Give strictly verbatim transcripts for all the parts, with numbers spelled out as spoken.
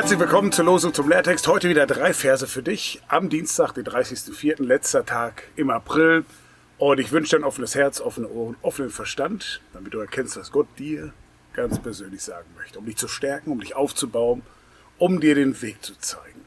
Herzlich willkommen zur Losung zum Lehrtext. Heute wieder drei Verse für dich am Dienstag, den dreißigsten vierten, letzter Tag im April. Und ich wünsche dir ein offenes Herz, offene Ohren, offenen Verstand, damit du erkennst, was Gott dir ganz persönlich sagen möchte, um dich zu stärken, um dich aufzubauen, um dir den Weg zu zeigen.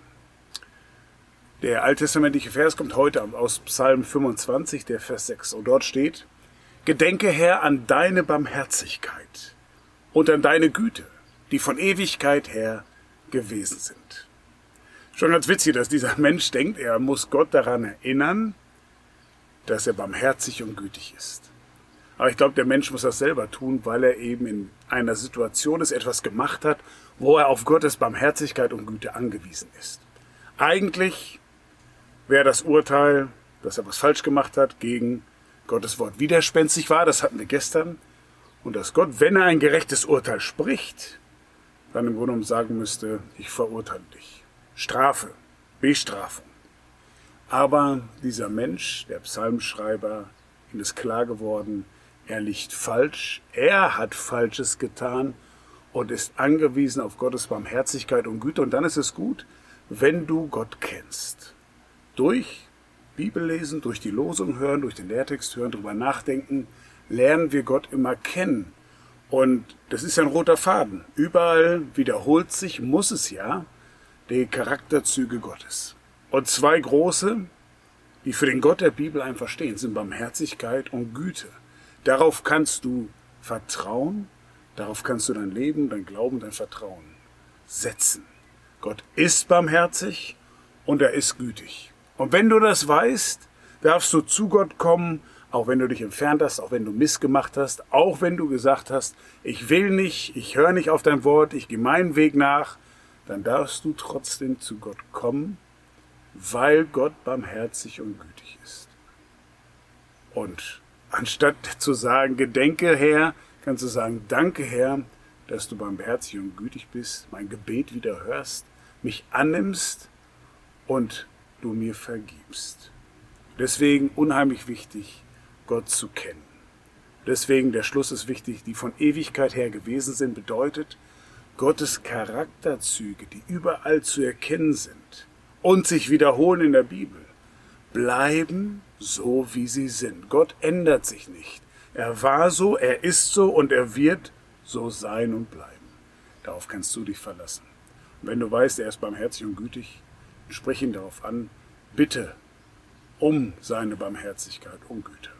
Der alttestamentliche Vers kommt heute aus Psalm fünfundzwanzig, der Vers sechs. Und dort steht: Gedenke, Herr, an deine Barmherzigkeit und an deine Güte, die von Ewigkeit her gewesen sind. Schon ganz witzig, dass dieser Mensch denkt, er muss Gott daran erinnern, dass er barmherzig und gütig ist. Aber ich glaube, der Mensch muss das selber tun, weil er eben in einer Situation ist, etwas gemacht hat, wo er auf Gottes Barmherzigkeit und Güte angewiesen ist. Eigentlich wäre das Urteil, dass er was falsch gemacht hat, gegen Gottes Wort widerspenstig war, das hatten wir gestern, und dass Gott, wenn er ein gerechtes Urteil spricht, dann im Grunde genommen sagen müsste, ich verurteile dich. Strafe, Bestrafung. Aber dieser Mensch, der Psalmschreiber, ihm ist klar geworden, er liegt falsch, er hat Falsches getan und ist angewiesen auf Gottes Barmherzigkeit und Güte. Und dann ist es gut, wenn du Gott kennst. Durch Bibellesen, durch die Losung hören, durch den Lehrtext hören, drüber nachdenken, lernen wir Gott immer kennen. Und das ist ja ein roter Faden. Überall wiederholt sich, muss es ja, die Charakterzüge Gottes. Und zwei große, die für den Gott der Bibel einfach stehen, sind Barmherzigkeit und Güte. Darauf kannst du vertrauen, darauf kannst du dein Leben, dein Glauben, dein Vertrauen setzen. Gott ist barmherzig und er ist gütig. Und wenn du das weißt, darfst du zu Gott kommen, auch wenn du dich entfernt hast, auch wenn du missgemacht hast, auch wenn du gesagt hast, ich will nicht, ich höre nicht auf dein Wort, ich gehe meinen Weg nach, dann darfst du trotzdem zu Gott kommen, weil Gott barmherzig und gütig ist. Und anstatt zu sagen, gedenke Herr, kannst du sagen, danke Herr, dass du barmherzig und gütig bist, mein Gebet wieder hörst, mich annimmst und du mir vergibst. Deswegen unheimlich wichtig, Gott zu kennen. Deswegen, der Schluss ist wichtig, die von Ewigkeit her gewesen sind, bedeutet, Gottes Charakterzüge, die überall zu erkennen sind und sich wiederholen in der Bibel, bleiben so, wie sie sind. Gott ändert sich nicht. Er war so, er ist so und er wird so sein und bleiben. Darauf kannst du dich verlassen. Und wenn du weißt, er ist barmherzig und gütig, sprich ihn darauf an, bitte um seine Barmherzigkeit und Güte.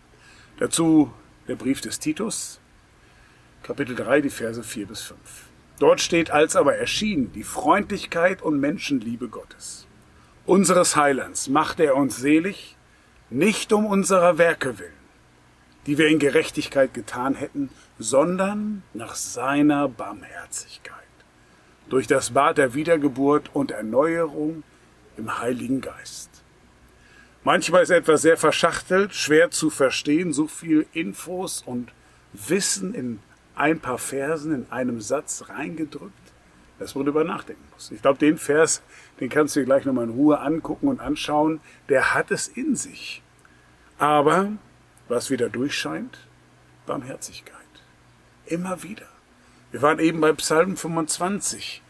Dazu der Brief des Titus, Kapitel drei, die Verse vier bis fünf. Dort steht, als aber erschien die Freundlichkeit und Menschenliebe Gottes, unseres Heilands, machte er uns selig, nicht um unserer Werke willen, die wir in Gerechtigkeit getan hätten, sondern nach seiner Barmherzigkeit, durch das Bad der Wiedergeburt und Erneuerung im Heiligen Geist. Manchmal ist etwas sehr verschachtelt, schwer zu verstehen, so viel Infos und Wissen in ein paar Versen, in einem Satz reingedrückt, dass man darüber nachdenken muss. Ich glaube, den Vers, den kannst du dir gleich nochmal in Ruhe angucken und anschauen, der hat es in sich. Aber, was wieder durchscheint, Barmherzigkeit. Immer wieder. Wir waren eben bei Psalm fünfundzwanzig,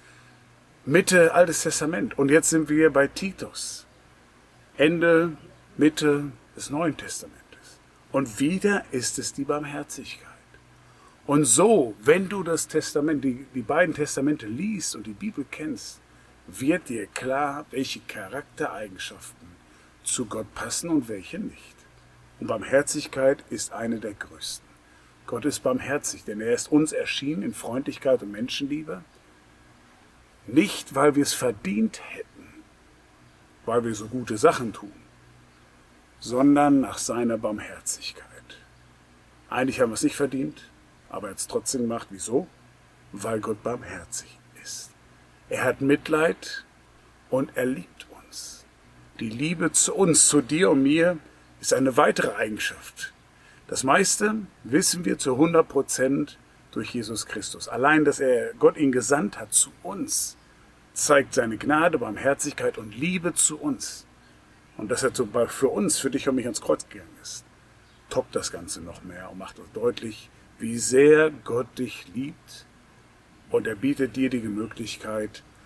Mitte Altes Testament, und jetzt sind wir bei Titus. Ende, Mitte des Neuen Testamentes. Und wieder ist es die Barmherzigkeit. Und so, wenn du das Testament, die, die beiden Testamente liest und die Bibel kennst, wird dir klar, welche Charaktereigenschaften zu Gott passen und welche nicht. Und Barmherzigkeit ist eine der größten. Gott ist barmherzig, denn er ist uns erschienen in Freundlichkeit und Menschenliebe. Nicht, weil wir es verdient hätten, weil wir so gute Sachen tun, sondern nach seiner Barmherzigkeit. Eigentlich haben wir es nicht verdient, aber er hat es trotzdem gemacht. Wieso? Weil Gott barmherzig ist. Er hat Mitleid und er liebt uns. Die Liebe zu uns, zu dir und mir, ist eine weitere Eigenschaft. Das meiste wissen wir zu hundert Prozent durch Jesus Christus. Allein, dass er Gott ihn gesandt hat zu uns, zeigt seine Gnade, Barmherzigkeit und Liebe zu uns. Und dass er für uns, für dich und mich ans Kreuz gegangen ist, toppt das Ganze noch mehr und macht uns deutlich, wie sehr Gott dich liebt. Und er bietet dir die Möglichkeit,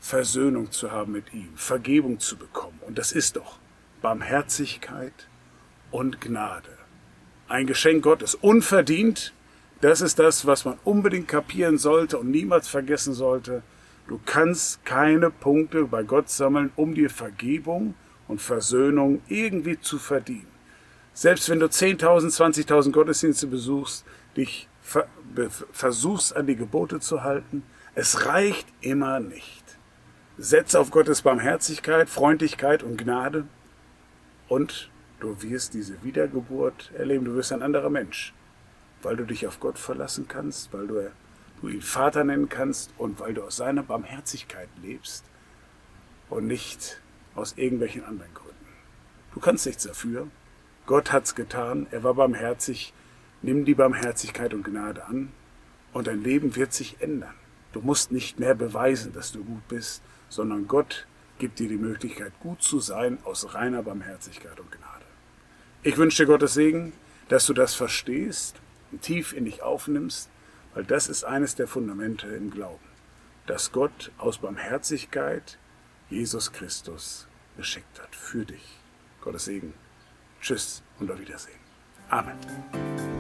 Versöhnung zu haben mit ihm, Vergebung zu bekommen. Und das ist doch Barmherzigkeit und Gnade. Ein Geschenk Gottes, unverdient. Das ist das, was man unbedingt kapieren sollte und niemals vergessen sollte. Du kannst keine Punkte bei Gott sammeln, um dir Vergebung und Versöhnung irgendwie zu verdienen. Selbst wenn du zehntausend, zwanzigtausend Gottesdienste besuchst, dich ver- versuchst an die Gebote zu halten, es reicht immer nicht. Setz auf Gottes Barmherzigkeit, Freundlichkeit und Gnade und du wirst diese Wiedergeburt erleben. Du wirst ein anderer Mensch, weil du dich auf Gott verlassen kannst, weil du, du ihn Vater nennen kannst und weil du aus seiner Barmherzigkeit lebst und nicht aus irgendwelchen anderen Gründen. Du kannst nichts dafür. Gott hat's getan, er war barmherzig. Nimm die Barmherzigkeit und Gnade an und dein Leben wird sich ändern. Du musst nicht mehr beweisen, dass du gut bist, sondern Gott gibt dir die Möglichkeit, gut zu sein aus reiner Barmherzigkeit und Gnade. Ich wünsche dir Gottes Segen, dass du das verstehst und tief in dich aufnimmst, weil das ist eines der Fundamente im Glauben, dass Gott aus Barmherzigkeit Jesus Christus geschickt hat für dich. Gottes Segen. Tschüss und auf Wiedersehen. Amen.